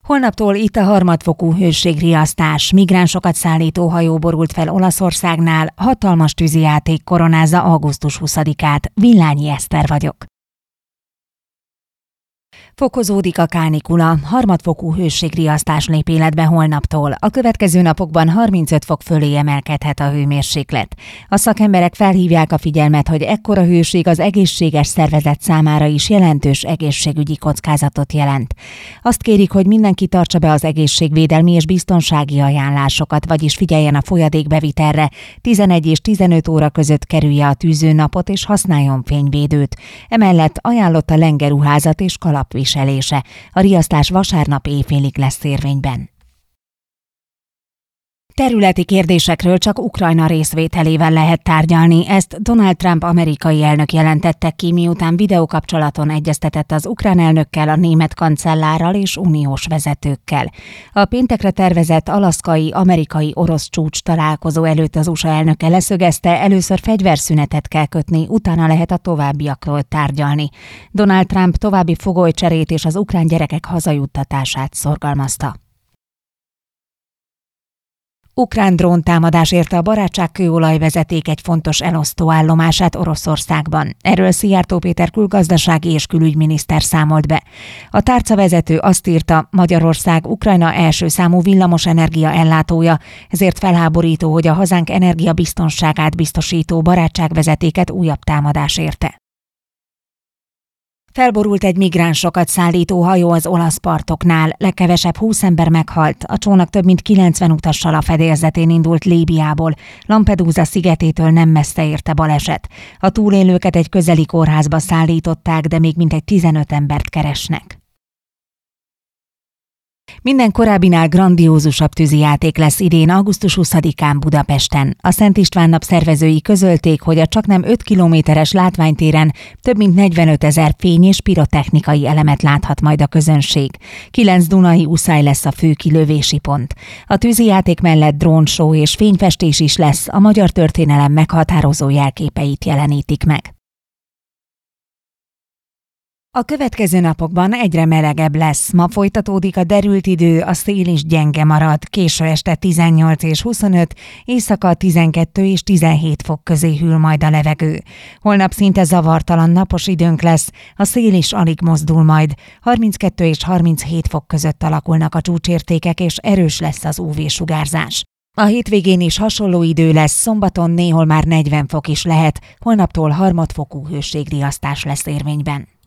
Holnaptól itt a harmadfokú hőségriasztás. Migránsokat szállító hajó borult fel Olaszországnál, hatalmas tűzijáték koronázza augusztus 20-át. Villányi Eszter vagyok. Fokozódik a kánikula, harmadfokú hőségriasztás lép életbe holnaptól. A következő napokban 35 fok fölé emelkedhet a hőmérséklet. A szakemberek felhívják a figyelmet, hogy ekkora hőség az egészséges szervezet számára is jelentős egészségügyi kockázatot jelent. Azt kérik, hogy mindenki tartsa be az egészségvédelmi és biztonsági ajánlásokat, vagyis figyeljen a folyadékbevitelre, 11 és 15 óra között kerülje a tűzőnapot és használjon fényvédőt. Emellett ajánlott a lengeruházat és kalapviselése. A riasztás vasárnap éjfélig lesz érvényben. Területi kérdésekről csak Ukrajna részvételével lehet tárgyalni, ezt Donald Trump amerikai elnök jelentette ki, miután videókapcsolaton egyeztetett az ukrán elnökkel, a német kancellárral és uniós vezetőkkel. A péntekre tervezett alaszkai amerikai-orosz csúcs találkozó előtt az USA elnöke leszögezte, először fegyverszünetet kell kötni, utána lehet a továbbiakról tárgyalni. Donald Trump további fogolycserét és az ukrán gyerekek hazajuttatását szorgalmazta. Ukrán dróntámadás érte a barátságkőolajvezeték egy fontos elosztóállomását Oroszországban. Erről Szijjártó Péter külgazdasági és külügyminiszter számolt be. A tárcavezető azt írta, Magyarország Ukrajna első számú villamosenergia ellátója, ezért felháborító, hogy a hazánk energiabiztonságát biztosító barátságvezetéket újabb támadás érte. Felborult egy migránsokat szállító hajó az olasz partoknál, legkevesebb 20 ember meghalt, a csónak több mint 90 utassal a fedélzetén indult Líbiából, Lampedusa szigetétől nem messze érte baleset. A túlélőket egy közeli kórházba szállították, de még mintegy 15 embert keresnek. Minden korábbinál grandiózusabb tűzijáték lesz idén augusztus 20-án Budapesten. A Szent István nap szervezői közölték, hogy a csaknem 5 kilométeres látványtéren több mint 45 000 fény- és pirotechnikai elemet láthat majd a közönség. 9 dunai uszály lesz a fő kilövési pont. A tűzijáték mellett drónshow és fényfestés is lesz, a magyar történelem meghatározó jelképeit jelenítik meg. A következő napokban egyre melegebb lesz. Ma folytatódik a derült idő, a szél is gyenge marad, késő este 18 és 25, éjszaka 12 és 17 fok közé hűl majd a levegő. Holnap szinte zavartalan napos időnk lesz, a szél is alig mozdul majd. 32 és 37 fok között alakulnak a csúcsértékek, és erős lesz az UV-sugárzás. A hétvégén is hasonló idő lesz, szombaton néhol már 40 fok is lehet, holnaptól harmadfokú hőségriasztás lesz érvényben.